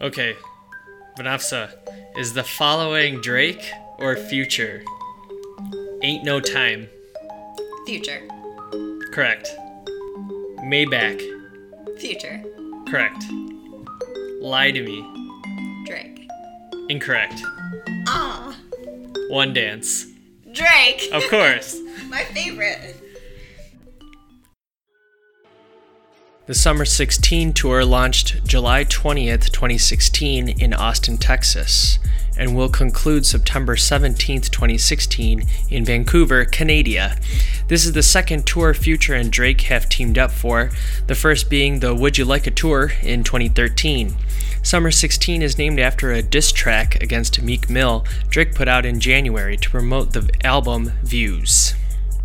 Okay, Vanessa, is the following Drake or Future? Ain't No Time. Future. Correct. Maybach. Future. Correct. Lie to Me. Drake. Incorrect. Ah. One Dance. Drake. Of course. My favorite. The Summer 16 tour launched July 20th, 2016 in Austin, Texas, and will conclude September 17th, 2016 in Vancouver, Canada. This is the second tour Future and Drake have teamed up for, the first being the Would You Like a Tour in 2013. Summer 16 is named after a diss track against Meek Mill Drake put out in January to promote the album Views.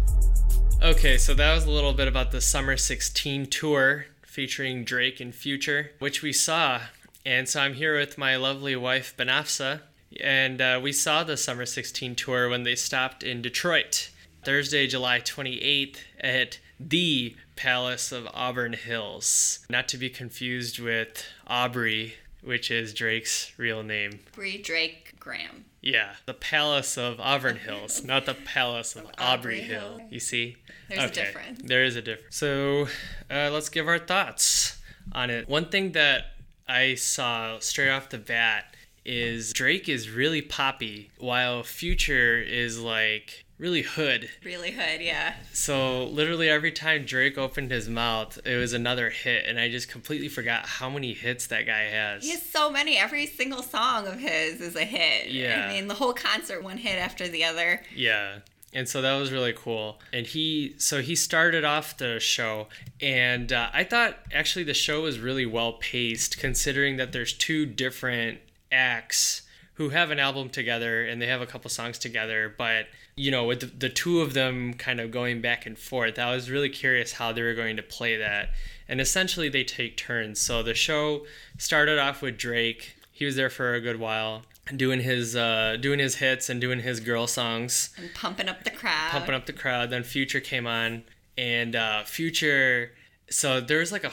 Okay, so that was a little bit about the Summer 16 tour featuring Drake and Future, which we saw. And so I'm here with my lovely wife, Benafsa, and we saw the Summer 16 tour when they stopped in Detroit, Thursday, July 28th at the Palace of Auburn Hills. Not to be confused with Aubrey, which is Drake's real name. Bree Drake Graham. Yeah, the Palace of Auburn Hills, not the Palace of Aubrey Hill. You see? There's a difference. There is a difference. So let's give our thoughts on it. One thing that I saw straight off the bat is Drake is really poppy, while Future is like really hood. Really hood, yeah. So literally every time Drake opened his mouth, it was another hit, and I just completely forgot how many hits that guy has. He has so many. Every single song of his is a hit. Yeah. I mean, the whole concert, one hit after the other. Yeah. And so that was really cool. And he started off the show, and I thought actually the show was really well paced, considering that there's two different acts who have an album together and they have a couple songs together, but you know, with the two of them kind of going back and forth, I was really curious how they were going to play that. And essentially they take turns. So the show started off with Drake. He was there for a good while, doing his hits and doing his girl songs. And pumping up the crowd. Then Future came on, and Future... So there's like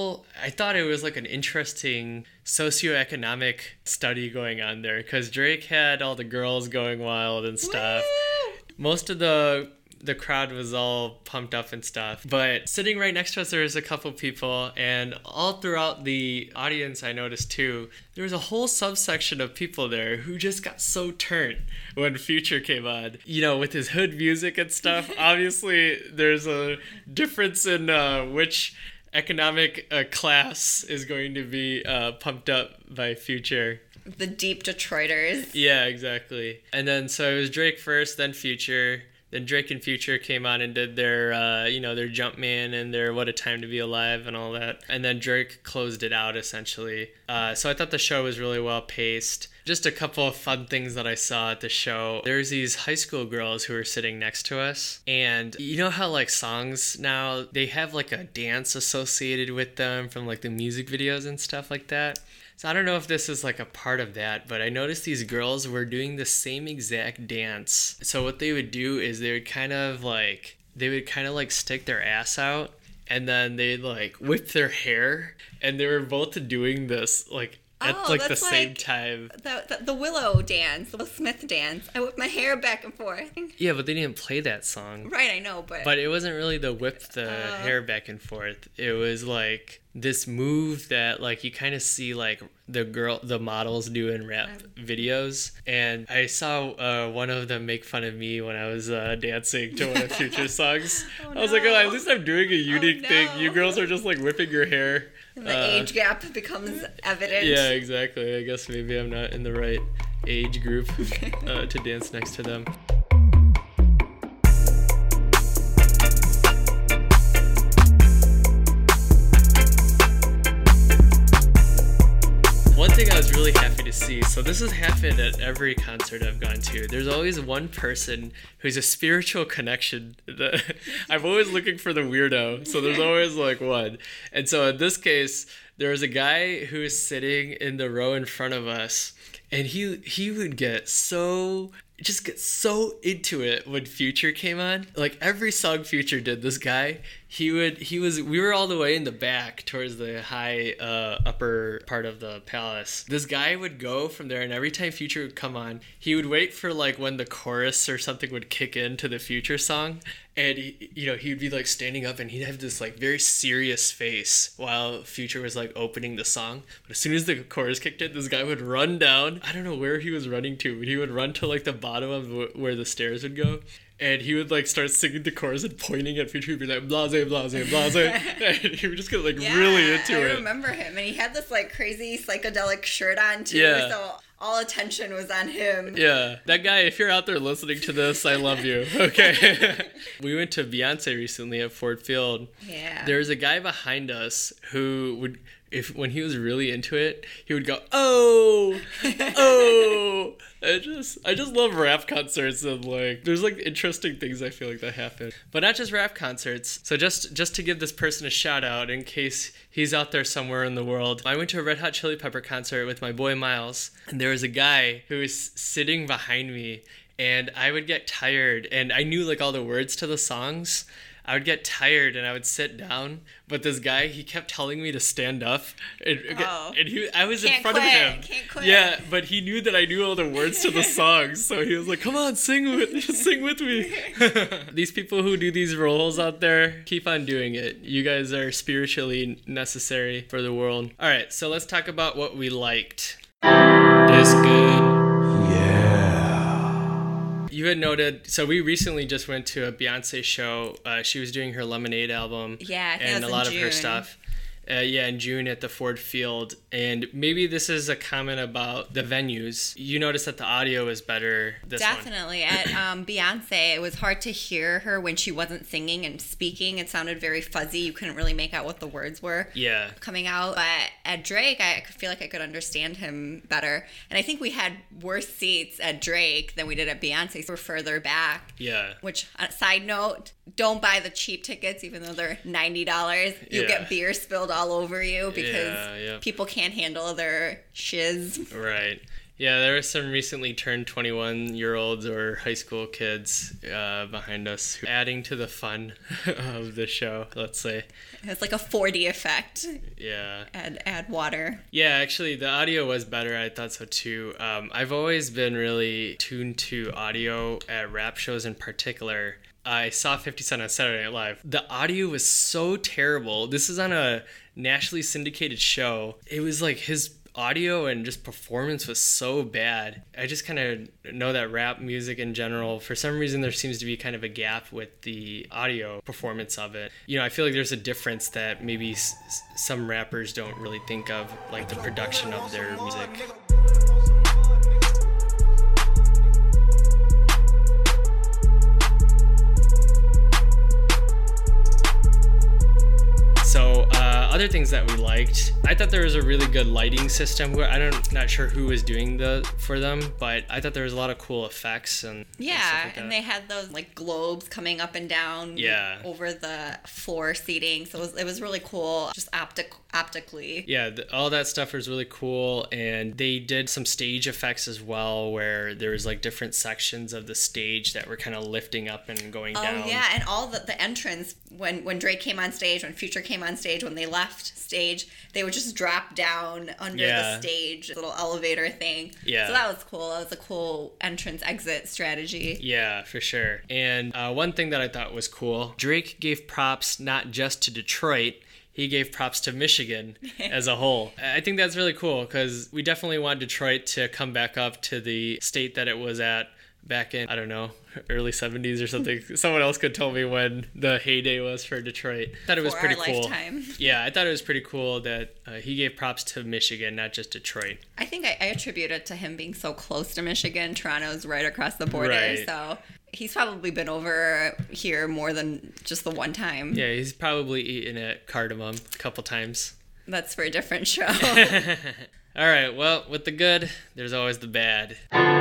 I thought it was like an interesting socioeconomic study going on there, because Drake had all the girls going wild and stuff. Woo! Most of the crowd was all pumped up and stuff. But sitting right next to us, there was a couple people, and all throughout the audience, I noticed too, there was a whole subsection of people there who just got so turned when Future came on. You know, with his hood music and stuff. Obviously, there's a difference in which economic class is going to be pumped up by Future. The deep Detroiters. Yeah, exactly. And then so it was Drake first, then Future. Then Drake and Future came on and did their, their Jumpman and their What a Time to Be Alive and all that. And then Drake closed it out, essentially. So I thought the show was really well paced. Just a couple of fun things that I saw at the show. There's these high school girls who were sitting next to us. And you know how, like, songs now, they have, like, a dance associated with them from, like, the music videos and stuff like that. So I don't know if this is like a part of that, but I noticed these girls were doing the same exact dance. So what they would do is they would kind of like stick their ass out, and then they'd like whip their hair, and they were both doing this like at like the same time. The Willow dance, the Will Smith dance. I whip my hair back and forth. Yeah, but they didn't play that song. Right, I know, but it wasn't really the whip the hair back and forth. It was like this move that like you kind of see like the models do in rap videos. And I saw one of them make fun of me when I was dancing to one of Future's songs. I was like, oh, at least I'm doing a unique thing. You girls are just like whipping your hair. And the age gap becomes evident. Yeah, exactly. I guess maybe I'm not in the right age group to dance next to them. One thing I was really happy to see. So this has happened at every concert I've gone to. There's always one person who's a spiritual connection. I'm always looking for the weirdo. So there's always like one. And so in this case, there was a guy who was sitting in the row in front of us, and he would get so into it when Future came on. Like every song Future did, this guy, we were all the way in the back towards the high upper part of the palace. This guy would go from there, and every time Future would come on, he would wait for like when the chorus or something would kick into the Future song, and he'd be like standing up, and he'd have this like very serious face while Future was like opening the song. But as soon as the chorus kicked in, this guy would run down. I don't know where he was running to, but he would run to like the bottom of where the stairs would go. And he would like start singing the chorus and pointing at Future. He'd be like, blase, blase, blase. And he would just get like really into it. I remember him. And he had this like crazy psychedelic shirt on too. Yeah. So all attention was on him. Yeah. That guy, if you're out there listening to this, I love you. Okay. We went to Beyonce recently at Ford Field. Yeah. There was a guy behind us who would, when he was really into it, he would go, oh, oh. I just love rap concerts, and like there's like interesting things I feel like that happen. But not just rap concerts. So just to give this person a shout out in case he's out there somewhere in the world. I went to a Red Hot Chili Pepper concert with my boy Miles, and there was a guy who was sitting behind me, and I would get tired, and I knew like all the words to the songs. I would get tired and I would sit down, but this guy, he kept telling me to stand up, and I was in front of him. Can't quit. Yeah, but he knew that I knew all the words to the songs, so he was like, "Come on, sing with me." These people who do these roles out there, keep on doing it. You guys are spiritually necessary for the world. All right, so let's talk about what we liked. This good. You had noted, so we recently just went to a Beyonce show. She was doing her Lemonade album. Yeah, and a lot of her stuff. In June at the Ford Field. And maybe this is a comment about the venues. You noticed that the audio is better this one. Definitely. At Beyonce, it was hard to hear her when she wasn't singing and speaking. It sounded very fuzzy. You couldn't really make out what the words were coming out. But at Drake, I feel like I could understand him better. And I think we had worse seats at Drake than we did at Beyonce. So we're further back. Yeah. Which, side note, don't buy the cheap tickets, even though they're $90. You'll get beer spilled all over you because people can't handle their shiz. Right. Yeah, there were some recently turned 21-year-olds or high school kids behind us adding to the fun of the show, let's say. It's like a 4D effect. Yeah. Add water. Yeah, actually, the audio was better. I thought so, too. I've always been really tuned to audio at rap shows in particular. I saw 50 Cent on Saturday Night Live. The audio was so terrible. This is on a nationally syndicated show. It was like his audio and just performance was so bad. I just kind of know that rap music in general, for some reason there seems to be kind of a gap with the audio performance of it. You know, I feel like there's a difference that maybe some rappers don't really think of, like the production of their music. So other things that we liked, I thought there was a really good lighting system. I'm not sure who was doing for them, but I thought there was a lot of cool effects and stuff like that. And they had those like globes coming up and down over the floor seating, so it was really cool, just optically. Yeah, all that stuff was really cool, and they did some stage effects as well, where there was like different sections of the stage that were kind of lifting up and going down. Oh yeah, and all the entrance when Drake came on stage, when Future came on stage, when they left stage, they would just drop down under the stage, little elevator thing. Yeah. So that was cool. That was a cool entrance exit strategy. Yeah, for sure. And one thing that I thought was cool, Drake gave props not just to Detroit, he gave props to Michigan as a whole. I think that's really cool because we definitely want Detroit to come back up to the state that it was at back in, I don't know, early 70s or something. Someone else could tell me when the heyday was for Detroit. I thought it was pretty cool. Lifetime. Yeah, I thought it was pretty cool that he gave props to Michigan, not just Detroit. I think I attribute it to him being so close to Michigan. Toronto's right across the border, so he's probably been over here more than just the one time. Yeah, he's probably eaten at Cardamom a couple times. That's for a different show. All right, well, with the good, there's always the bad.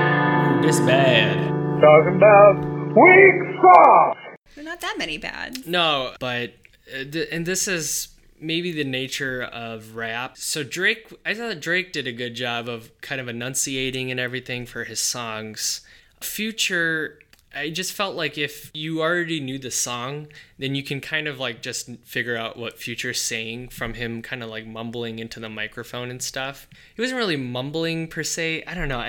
This bad. Talking about weak sauce. There are not that many bads. No, but, and this is maybe the nature of rap. So I thought Drake did a good job of kind of enunciating and everything for his songs. Future, I just felt like if you already knew the song, then you can kind of like just figure out what Future's saying from him kind of like mumbling into the microphone and stuff. He wasn't really mumbling per se. I don't know.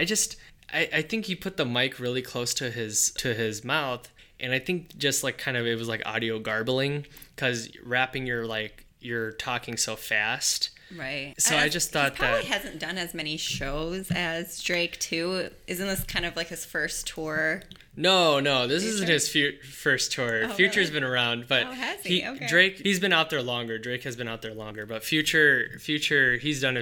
I think he put the mic really close to his mouth, and I think just like kind of it was like audio garbling, because rapping you're talking so fast. Right. So I just thought he probably hasn't done as many shows as Drake too. Isn't this kind of like his first tour? No, this isn't his first tour. Oh, Future's really? been around, but has he? Okay. Drake, he's been out there longer. Drake has been out there longer, but Future, he's done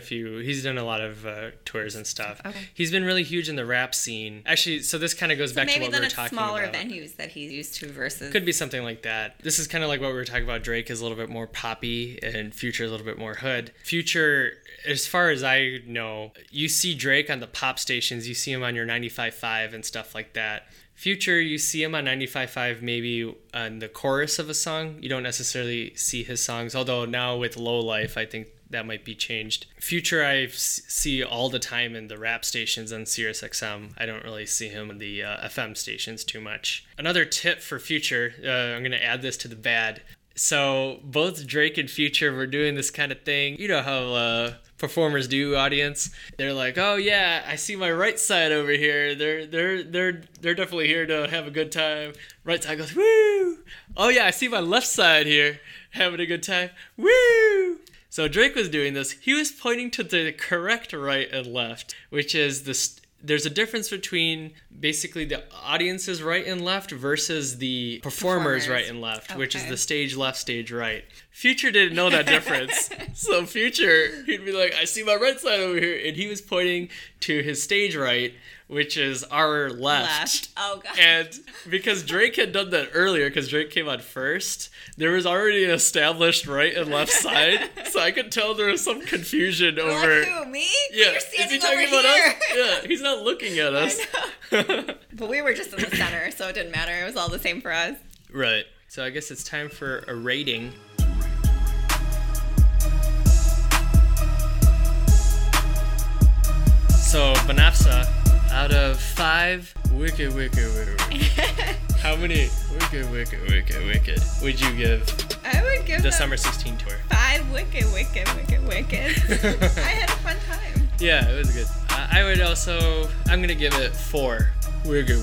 a lot of tours and stuff. Okay. He's been really huge in the rap scene. Actually, so this kind of goes back to what we were talking about. Maybe then it's smaller venues that he's used to versus... Could be something like that. This is kind of like what we were talking about. Drake is a little bit more poppy and Future is a little bit more hood. Future, as far as I know, you see Drake on the pop stations, you see him on your 95.5 and stuff like that. Future, you see him on 95.5 maybe on the chorus of a song. You don't necessarily see his songs, although now with Low Life, I think that might be changed. Future, I see all the time in the rap stations on Sirius XM. I don't really see him in the FM stations too much. Another tip for Future, I'm going to add this to the bad. So both Drake and Future were doing this kind of thing. You know how performers do, audience. They're like, oh yeah, I see my right side over here. They're definitely here to have a good time. Right side goes, woo! Oh yeah, I see my left side here having a good time. Woo! So Drake was doing this. He was pointing to the correct right and left, which is there's a difference between basically the audience's right and left versus the performer's right and left, which is the stage left, stage right. Future didn't know that difference. So Future, he'd be like, I see my right side over here. And he was pointing to his stage right, which is our left. Oh, God. And because Drake had done that earlier, because Drake came on first, there was already an established right and left side. So I could tell there was some confusion over... Like who, me? Yeah. You're standing is he talking about us? Yeah, he's not looking at us. I know. But we were just in the center, so it didn't matter. It was all the same for us. Right. So I guess it's time for a rating. So, Banafsa, out of 5 wicked, how many wicked would you give I would give the Summer 16 tour? 5 wicked. I had a fun time. Yeah, it was good. I would also, I'm going to give it 4 wicked.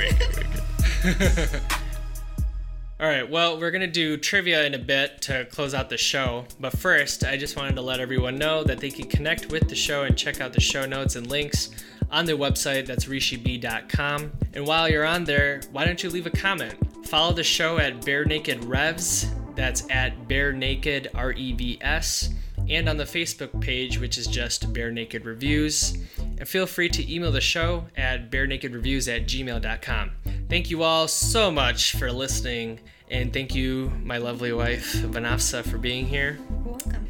All right, well, we're going to do trivia in a bit to close out the show. But first, I just wanted to let everyone know that they can connect with the show and check out the show notes and links on the website. That's rishib.com. And while you're on there, why don't you leave a comment? Follow the show at Bare Naked Revs. That's at Bare Naked REVS. And on the Facebook page, which is just Bare Naked Reviews. And feel free to email the show at barenakedreviews@gmail.com. Thank you all so much for listening, and thank you, my lovely wife, Banafsa, for being here. You're welcome.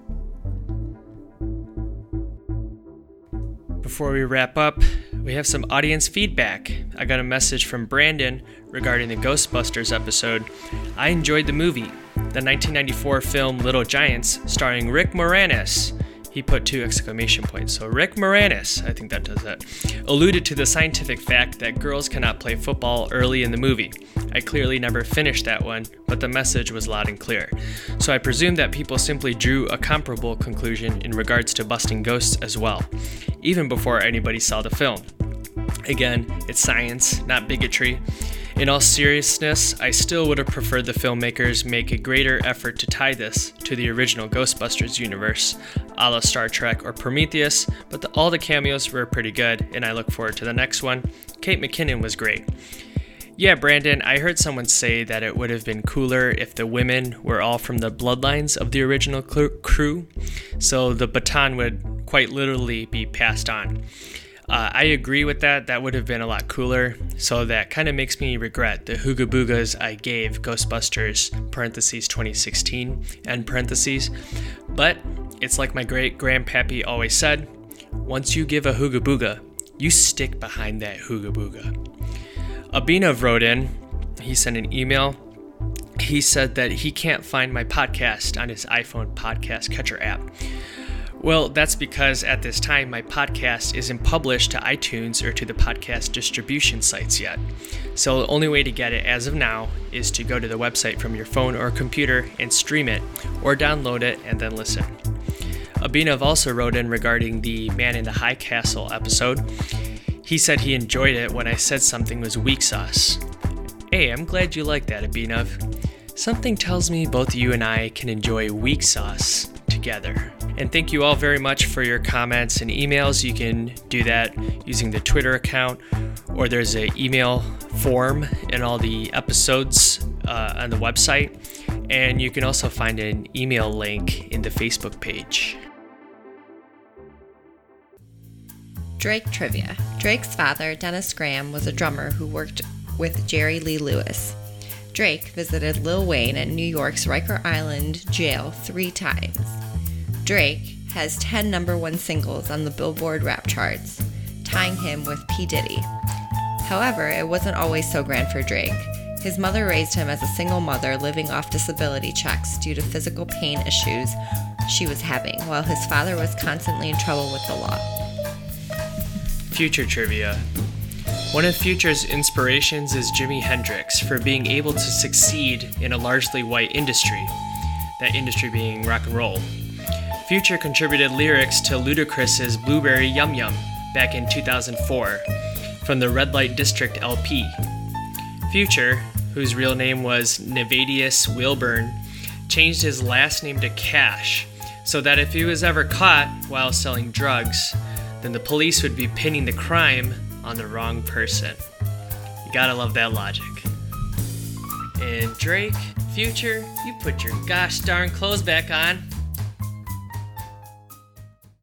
Before we wrap up, we have some audience feedback. I got a message from Brandon regarding the Ghostbusters episode. I enjoyed the movie. The 1994 film Little Giants, starring Rick Moranis. He put 2 exclamation points. So Rick Moranis, I think that does that, alluded to the scientific fact that girls cannot play football early in the movie. I clearly never finished that one, but the message was loud and clear. So I presume that people simply drew a comparable conclusion in regards to busting ghosts as well, even before anybody saw the film. Again, it's science, not bigotry. In all seriousness, I still would have preferred the filmmakers make a greater effort to tie this to the original Ghostbusters universe, a la Star Trek or Prometheus, but all the cameos were pretty good, and I look forward to the next one. Kate McKinnon was great. Yeah, Brandon, I heard someone say that it would have been cooler if the women were all from the bloodlines of the original crew, so the baton would quite literally be passed on. I agree with that. That would have been a lot cooler. So that kind of makes me regret the Hooga Boogas I gave Ghostbusters (2016) end parentheses. But it's like my great grandpappy always said, Once you give a hooga booga, you stick behind that hooga booga. Abhinav wrote in, he sent an email. He said that he can't find my podcast on his iPhone podcast catcher app. Well, that's because at this time, my podcast isn't published to iTunes or to the podcast distribution sites yet. So the only way to get it as of now is to go to the website from your phone or computer and stream it, or download it and then listen. Abhinav also wrote in regarding the Man in the High Castle episode. He said he enjoyed it when I said something was weak sauce. Hey, I'm glad you like that, Abhinav. Something tells me both you and I can enjoy weak sauce together. And thank you all very much for your comments and emails. You can do that using the Twitter account, or there's an email form in all the episodes on the website. And you can also find an email link in the Facebook page. Drake trivia. Drake's father, Dennis Graham, was a drummer who worked with Jerry Lee Lewis. Drake visited Lil Wayne at New York's Riker Island jail 3 times. Drake has 10 number 1 singles on the Billboard rap charts, tying him with P. Diddy. However, it wasn't always so grand for Drake. His mother raised him as a single mother living off disability checks due to physical pain issues she was having, while his father was constantly in trouble with the law. Future trivia. One of Future's inspirations is Jimi Hendrix for being able to succeed in a largely white industry, that industry being rock and roll. Future contributed lyrics to Ludacris's Blueberry Yum Yum back in 2004 from the Red Light District LP. Future, whose real name was Nevadius Wilburn, changed his last name to Cash so that if he was ever caught while selling drugs, then the police would be pinning the crime on the wrong person. You gotta love that logic. And Drake, Future, you put your gosh darn clothes back on.